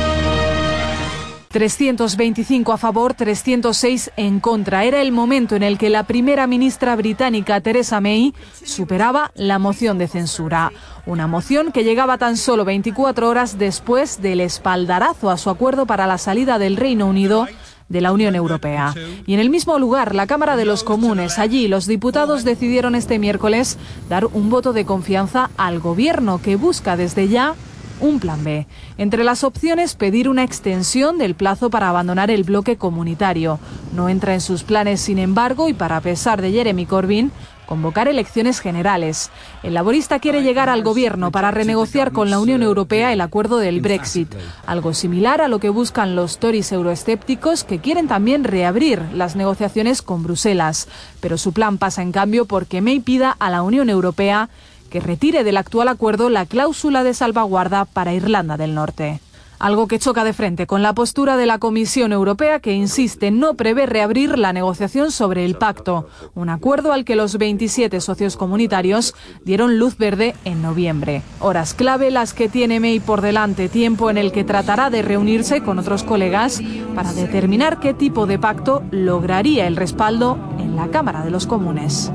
325 a favor, 306 en contra. Era el momento en el que la primera ministra británica, Theresa May, superaba la moción de censura. Una moción que llegaba tan solo 24 horas después del espaldarazo a su acuerdo para la salida del Reino Unido de la Unión Europea. Y en el mismo lugar, la Cámara de los Comunes. Allí, los diputados decidieron este miércoles dar un voto de confianza al Gobierno, que busca desde ya un plan B. Entre las opciones, pedir una extensión del plazo para abandonar el bloque comunitario. No entra en sus planes, sin embargo, y para pesar de Jeremy Corbyn, convocar elecciones generales. El laborista quiere llegar al gobierno para renegociar con la Unión Europea el acuerdo del Brexit, algo similar a lo que buscan los Tories euroescépticos, que quieren también reabrir las negociaciones con Bruselas. Pero su plan pasa, en cambio, porque May pida a la Unión Europea que retire del actual acuerdo la cláusula de salvaguarda para Irlanda del Norte. Algo que choca de frente con la postura de la Comisión Europea, que insiste no prevé reabrir la negociación sobre el pacto, un acuerdo al que los 27 socios comunitarios dieron luz verde en noviembre. Horas clave las que tiene May por delante, tiempo en el que tratará de reunirse con otros colegas para determinar qué tipo de pacto lograría el respaldo en la Cámara de los Comunes.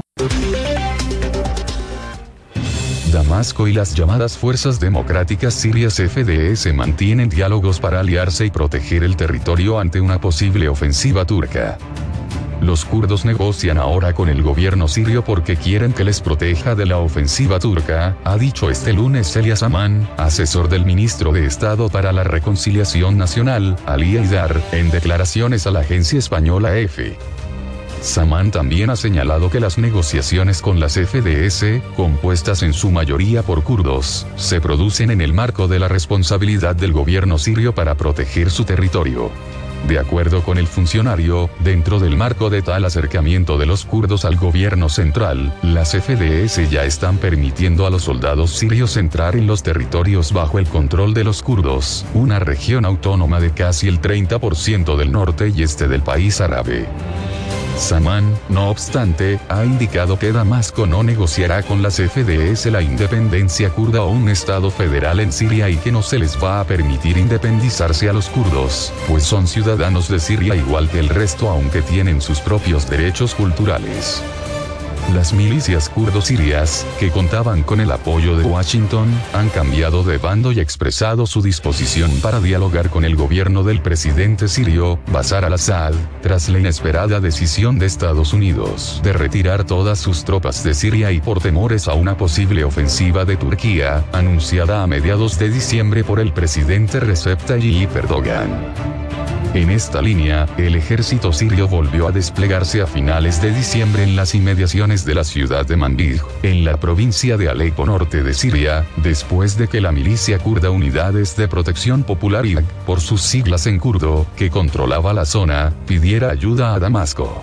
Damasco y las llamadas Fuerzas Democráticas Sirias FDS mantienen diálogos para aliarse y proteger el territorio ante una posible ofensiva turca. Los kurdos negocian ahora con el gobierno sirio porque quieren que les proteja de la ofensiva turca, ha dicho este lunes Elia Zaman, asesor del ministro de Estado para la Reconciliación Nacional, Ali Haidar, en declaraciones a la agencia española EFE. Zaman también ha señalado que las negociaciones con las FDS, compuestas en su mayoría por kurdos, se producen en el marco de la responsabilidad del gobierno sirio para proteger su territorio. De acuerdo con el funcionario, dentro del marco de tal acercamiento de los kurdos al gobierno central, las FDS ya están permitiendo a los soldados sirios entrar en los territorios bajo el control de los kurdos, una región autónoma de casi el 30% del norte y este del país árabe. Zaman, no obstante, ha indicado que Damasco no negociará con las FDS la independencia kurda o un estado federal en Siria y que no se les va a permitir independizarse a los kurdos, pues son ciudadanos de Siria igual que el resto aunque tienen sus propios derechos culturales. Las milicias kurdo-sirias, que contaban con el apoyo de Washington, han cambiado de bando y expresado su disposición para dialogar con el gobierno del presidente sirio, Bashar al-Assad, tras la inesperada decisión de Estados Unidos de retirar todas sus tropas de Siria y por temores a una posible ofensiva de Turquía, anunciada a mediados de diciembre por el presidente Recep Tayyip Erdogan. En esta línea, el ejército sirio volvió a desplegarse a finales de diciembre en las inmediaciones de la ciudad de Manbij, en la provincia de Alepo norte de Siria, después de que la milicia kurda Unidades de Protección Popular IDP, por sus siglas en kurdo, que controlaba la zona, pidiera ayuda a Damasco.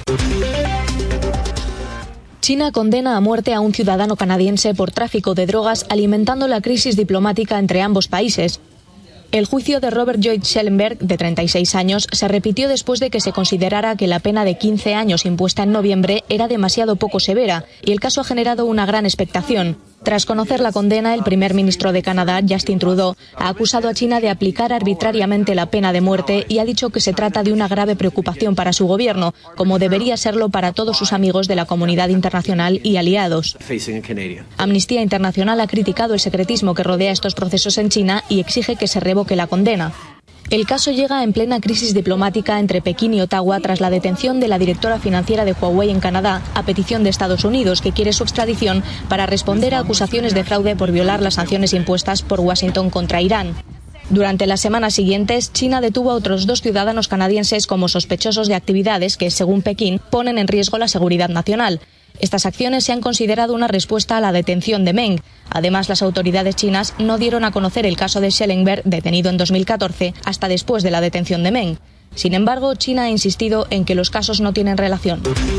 China condena a muerte a un ciudadano canadiense por tráfico de drogas, alimentando la crisis diplomática entre ambos países. El juicio de Robert Lloyd Schellenberg, de 36 años, se repitió después de que se considerara que la pena de 15 años impuesta en noviembre era demasiado poco severa, y el caso ha generado una gran expectación. Tras conocer la condena, el primer ministro de Canadá, Justin Trudeau, ha acusado a China de aplicar arbitrariamente la pena de muerte y ha dicho que se trata de una grave preocupación para su gobierno, como debería serlo para todos sus amigos de la comunidad internacional y aliados. Amnistía Internacional ha criticado el secretismo que rodea estos procesos en China y exige que se revoque la condena. El caso llega en plena crisis diplomática entre Pekín y Ottawa tras la detención de la directora financiera de Huawei en Canadá, a petición de Estados Unidos, que quiere su extradición para responder a acusaciones de fraude por violar las sanciones impuestas por Washington contra Irán. Durante las semanas siguientes, China detuvo a otros 2 ciudadanos canadienses como sospechosos de actividades que, según Pekín, ponen en riesgo la seguridad nacional. Estas acciones se han considerado una respuesta a la detención de Meng. Además, las autoridades chinas no dieron a conocer el caso de Schellenberg, detenido en 2014, hasta después de la detención de Meng. Sin embargo, China ha insistido en que los casos no tienen relación.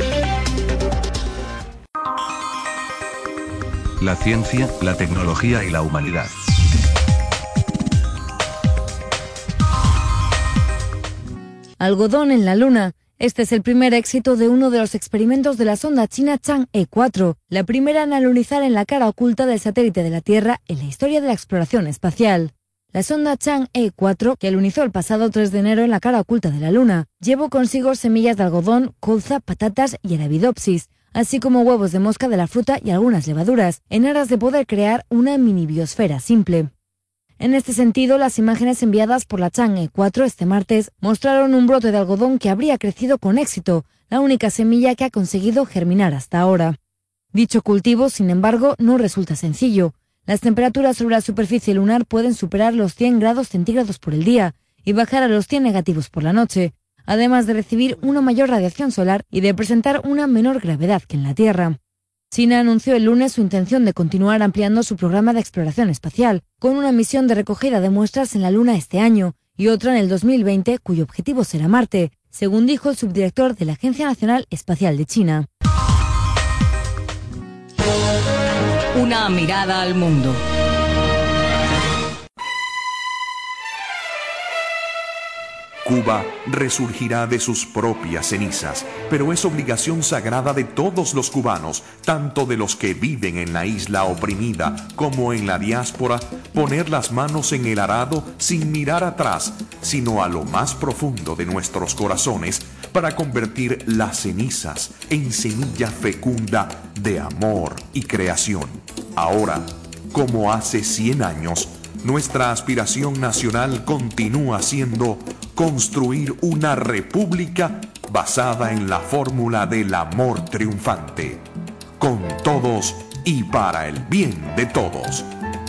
La ciencia, la tecnología y la humanidad. Algodón en la Luna. Este es el primer éxito de uno de los experimentos de la sonda china Chang'e 4, la primera en alunizar en la cara oculta del satélite de la Tierra en la historia de la exploración espacial. La sonda Chang'e 4, que alunizó el pasado 3 de enero en la cara oculta de la Luna, llevó consigo semillas de algodón, colza, patatas y arabidopsis, así como huevos de mosca de la fruta y algunas levaduras, en aras de poder crear una mini biosfera simple. En este sentido, las imágenes enviadas por la Chang'e 4 este martes mostraron un brote de algodón que habría crecido con éxito, la única semilla que ha conseguido germinar hasta ahora. Dicho cultivo, sin embargo, no resulta sencillo. Las temperaturas sobre la superficie lunar pueden superar los 100 grados centígrados por el día y bajar a los 100 negativos por la noche, además de recibir una mayor radiación solar y de presentar una menor gravedad que en la Tierra. China anunció el lunes su intención de continuar ampliando su programa de exploración espacial, con una misión de recogida de muestras en la Luna este año y otra en el 2020, cuyo objetivo será Marte, según dijo el subdirector de la Agencia Nacional Espacial de China. Una mirada al mundo. Cuba resurgirá de sus propias cenizas, pero es obligación sagrada de todos los cubanos, tanto de los que viven en la isla oprimida como en la diáspora, poner las manos en el arado sin mirar atrás, sino a lo más profundo de nuestros corazones, para convertir las cenizas en semilla fecunda de amor y creación. Ahora, como hace 100 años, nuestra aspiración nacional continúa siendo construir una república basada en la fórmula del amor triunfante, con todos y para el bien de todos.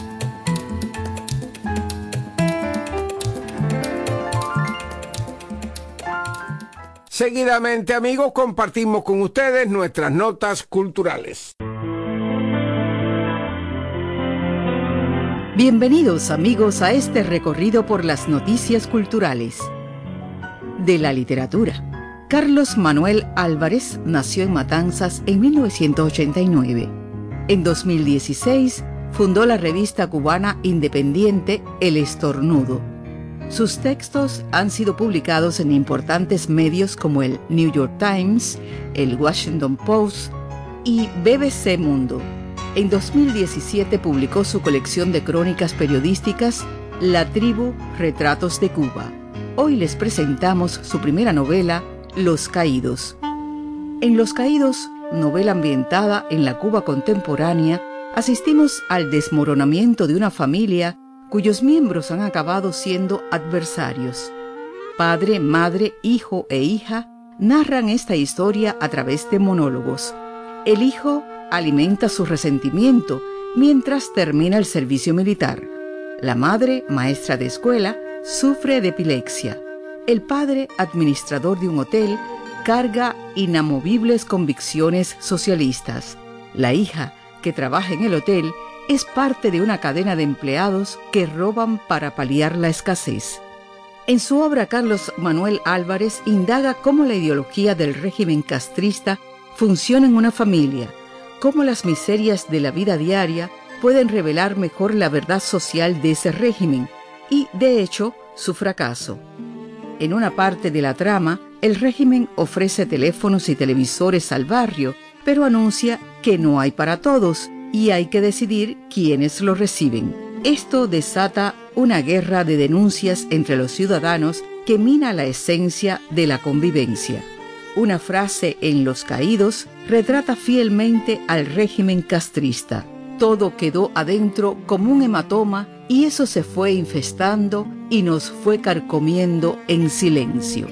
Seguidamente, amigos, compartimos con ustedes nuestras notas culturales. Bienvenidos, amigos, a este recorrido por las noticias culturales. De la literatura. Carlos Manuel Álvarez nació en Matanzas en 1989. En 2016 fundó la revista cubana independiente El Estornudo. Sus textos han sido publicados en importantes medios como el New York Times, el Washington Post y BBC Mundo. En 2017 publicó su colección de crónicas periodísticas La Tribu, Retratos de Cuba. Hoy les presentamos su primera novela, Los Caídos. En Los Caídos novela ambientada en la Cuba contemporánea, asistimos al desmoronamiento de una familia cuyos miembros han acabado siendo adversarios. Padre, madre, hijo e hija narran esta historia a través de monólogos. El hijo alimenta su resentimiento mientras termina el servicio militar. La madre, maestra de escuela, sufre de epilepsia. El padre, administrador de un hotel, carga inamovibles convicciones socialistas. La hija, que trabaja en el hotel, es parte de una cadena de empleados que roban para paliar la escasez. En su obra, Carlos Manuel Álvarez indaga cómo la ideología del régimen castrista funciona en una familia, cómo las miserias de la vida diaria pueden revelar mejor la verdad social de ese régimen y, de hecho, su fracaso. En una parte de la trama, el régimen ofrece teléfonos y televisores al barrio, pero anuncia que no hay para todos y hay que decidir quiénes lo reciben. Esto desata una guerra de denuncias entre los ciudadanos que mina la esencia de la convivencia. Una frase en Los Caídos retrata fielmente al régimen castrista. Todo quedó adentro como un hematoma y eso se fue infestando y nos fue carcomiendo en silencio.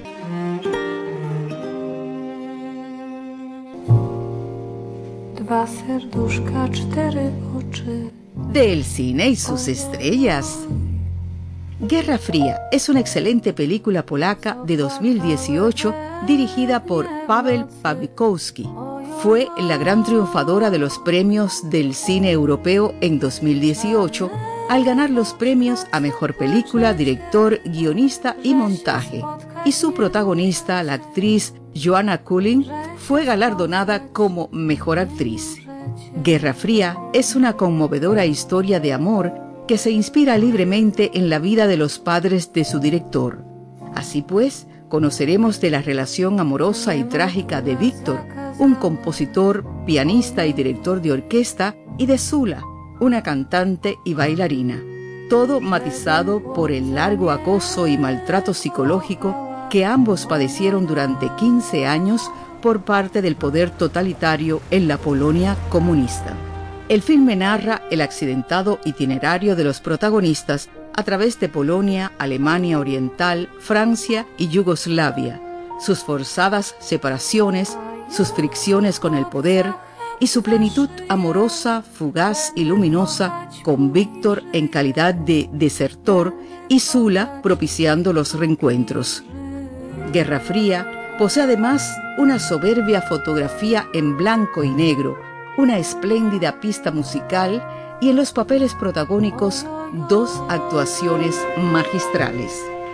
Del cine y sus estrellas. Guerra Fría es una excelente película polaca de 2018 dirigida por Paweł Pawlikowski. Fue la gran triunfadora de los premios del cine europeo en 2018 al ganar los premios a Mejor Película, Director, Guionista y Montaje. Y su protagonista, la actriz Joanna Kulig, fue galardonada como Mejor Actriz. Guerra Fría es una conmovedora historia de amor que se inspira libremente en la vida de los padres de su director. Así pues, conoceremos de la relación amorosa y trágica de Víctor, un compositor, pianista y director de orquesta, y de Zula, una cantante y bailarina. Todo matizado por el largo acoso y maltrato psicológico que ambos padecieron durante 15 años por parte del poder totalitario en la Polonia comunista. El filme narra el accidentado itinerario de los protagonistas a través de Polonia, Alemania Oriental, Francia y Yugoslavia, sus forzadas separaciones, sus fricciones con el poder y su plenitud amorosa, fugaz y luminosa, con Víctor en calidad de desertor y Zula propiciando los reencuentros. Guerra Fría posee además una soberbia fotografía en blanco y negro, una espléndida pista musical y en los papeles protagónicos 2 actuaciones magistrales.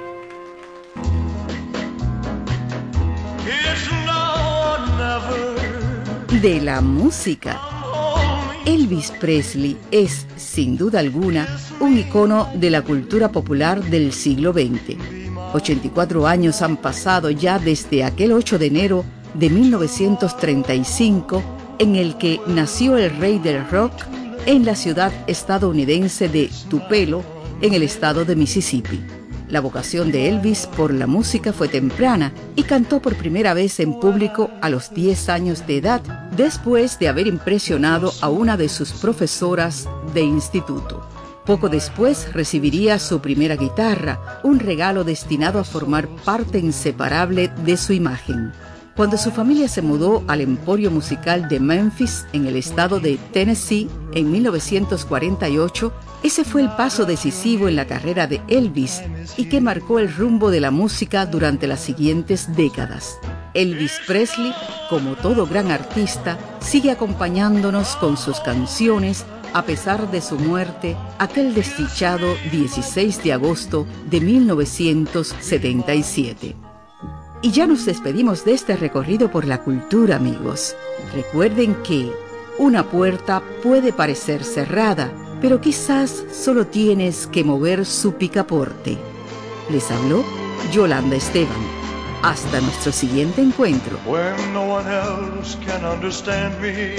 De la música. Elvis Presley es, sin duda alguna, un icono de la cultura popular del siglo XX. 84 años han pasado ya desde aquel 8 de enero de 1935, en el que nació el rey del rock en la ciudad estadounidense de Tupelo, en el estado de Mississippi. La vocación de Elvis por la música fue temprana y cantó por primera vez en público a los 10 años de edad, después de haber impresionado a una de sus profesoras de instituto. Poco después recibiría su primera guitarra, un regalo destinado a formar parte inseparable de su imagen. Cuando su familia se mudó al Emporio Musical de Memphis, en el estado de Tennessee, en 1948, ese fue el paso decisivo en la carrera de Elvis y que marcó el rumbo de la música durante las siguientes décadas. Elvis Presley, como todo gran artista, sigue acompañándonos con sus canciones a pesar de su muerte aquel desdichado 16 de agosto de 1977. Y ya nos despedimos de este recorrido por la cultura, amigos. Recuerden que una puerta puede parecer cerrada, pero quizás solo tienes que mover su picaporte. Les habló Yolanda Esteban. Hasta nuestro siguiente encuentro. When no one else can understand me,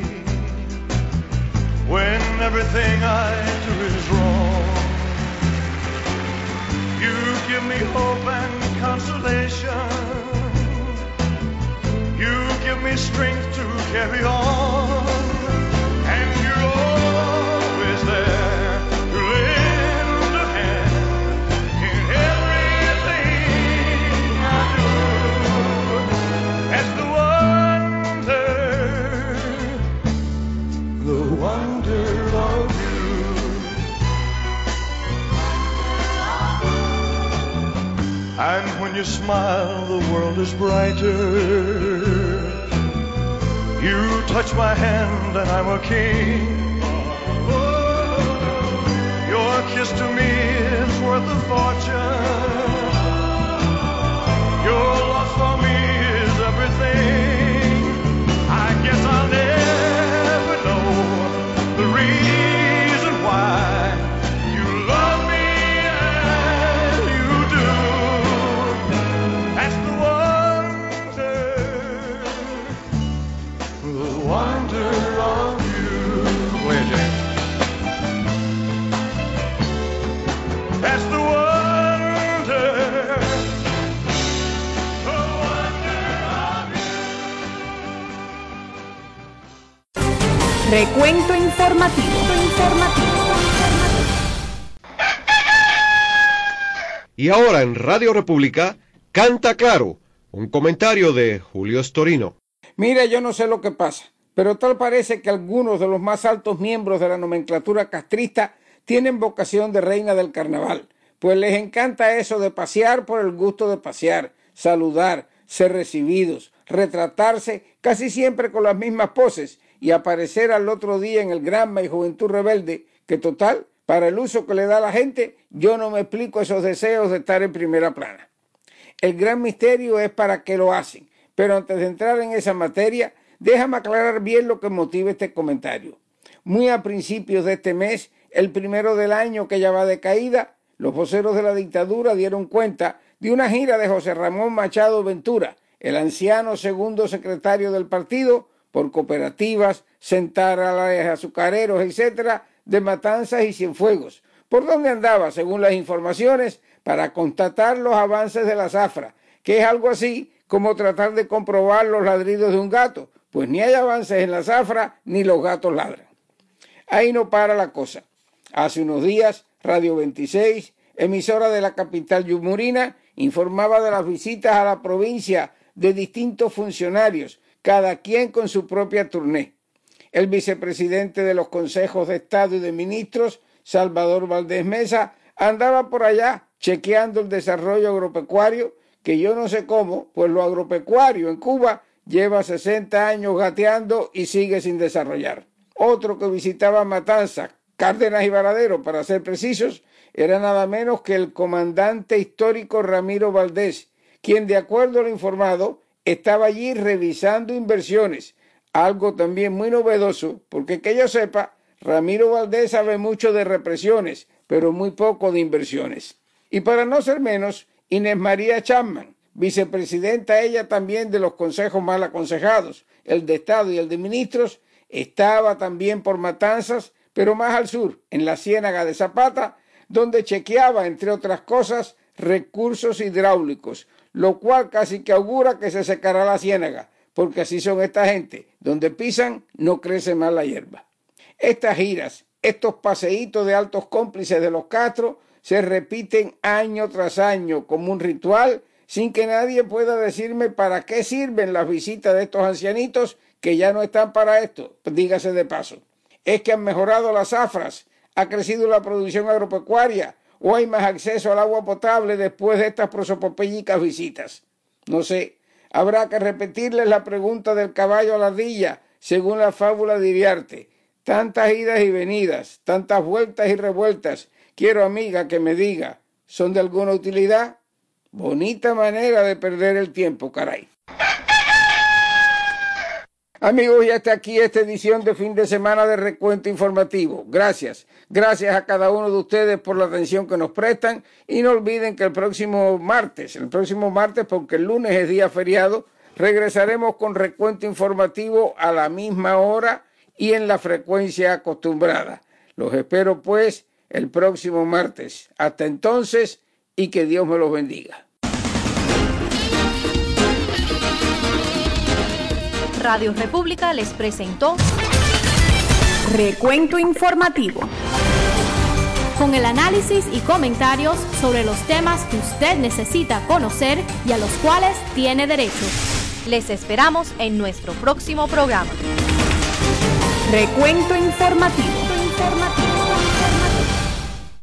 when everything I do is wrong, you give me hope and consolation. You give me strength to carry on, and you're always there to lend a hand in everything I do. That's the wonder of you. And when you smile, the world is brighter. You touch my hand and I'm a king. Your kiss to me is worth a fortune. Your love for me is everything. I guess I'll never know the reason why you love me as you do. That's the wonder of you. Go ahead, James. That's the wonder of you. Recuento informativo. Y ahora en Radio República, Canta Claro, un comentario de Julio Storino. Mira, yo no sé lo que pasa, pero tal parece que algunos de los más altos miembros de la nomenclatura castrista tienen vocación de reina del carnaval, pues les encanta eso de pasear por el gusto de pasear, saludar, ser recibidos, retratarse casi siempre con las mismas poses y aparecer al otro día en el Granma y Juventud Rebelde, que total, para el uso que le da a la gente, yo no me explico esos deseos de estar en primera plana. El gran misterio es para qué lo hacen, pero antes de entrar en esa materia, déjame aclarar bien lo que motiva este comentario. Muy a principios de este mes, el primero del año que ya va de caída, los voceros de la dictadura dieron cuenta de una gira de José Ramón Machado Ventura, el anciano segundo secretario del partido, por cooperativas, centrales azucareros, etcétera, de Matanzas y Cienfuegos, por donde andaba, según las informaciones, para constatar los avances de la zafra, que es algo así como tratar de comprobar los ladridos de un gato, pues ni hay avances en la zafra ni los gatos ladran. Ahí no para la cosa. Hace unos días, Radio 26, emisora de la capital yumurina, informaba de las visitas a la provincia de distintos funcionarios, cada quien con su propia tournée. El vicepresidente de los consejos de Estado y de ministros, Salvador Valdés Mesa, andaba por allá chequeando el desarrollo agropecuario, que yo no sé cómo, pues lo agropecuario en Cuba lleva 60 años gateando y sigue sin desarrollar. Otro que visitaba Matanzas, Cárdenas y Varadero, para ser precisos, era nada menos que el comandante histórico Ramiro Valdés, quien, de acuerdo a lo informado, estaba allí revisando inversiones, algo también muy novedoso, porque que yo sepa, Ramiro Valdés sabe mucho de represiones, pero muy poco de inversiones. Y para no ser menos, Inés María Chapman, vicepresidenta ella también de los consejos mal aconsejados, el de Estado y el de Ministros, estaba también por Matanzas, pero más al sur, en la Ciénaga de Zapata, donde chequeaba, entre otras cosas, recursos hidráulicos, lo cual casi que augura que se secará la ciénaga, porque así son esta gente, donde pisan no crece más la hierba. Estas giras, estos paseitos de altos cómplices de los Castro, se repiten año tras año como un ritual, sin que nadie pueda decirme para qué sirven las visitas de estos ancianitos que ya no están para esto, dígase de paso. ¿Es que han mejorado las zafras? ¿Ha crecido la producción agropecuaria? ¿O hay más acceso al agua potable después de estas prosopopélicas visitas? No sé. Habrá que repetirles la pregunta del caballo a la ardilla, según la fábula de Iriarte. Tantas idas y venidas, tantas vueltas y revueltas. Quiero, amiga, que me diga, ¿son de alguna utilidad? Bonita manera de perder el tiempo, caray. Amigos, y hasta aquí esta edición de fin de semana de Recuento Informativo. Gracias a cada uno de ustedes por la atención que nos prestan y no olviden que el próximo martes, porque el lunes es día feriado, regresaremos con Recuento Informativo a la misma hora y en la frecuencia acostumbrada. Los espero pues el próximo martes. Hasta entonces y que Dios me los bendiga. Radio República les presentó Recuento Informativo, con el análisis y comentarios sobre los temas que usted necesita conocer y a los cuales tiene derecho. Les esperamos en nuestro próximo programa. Recuento Informativo.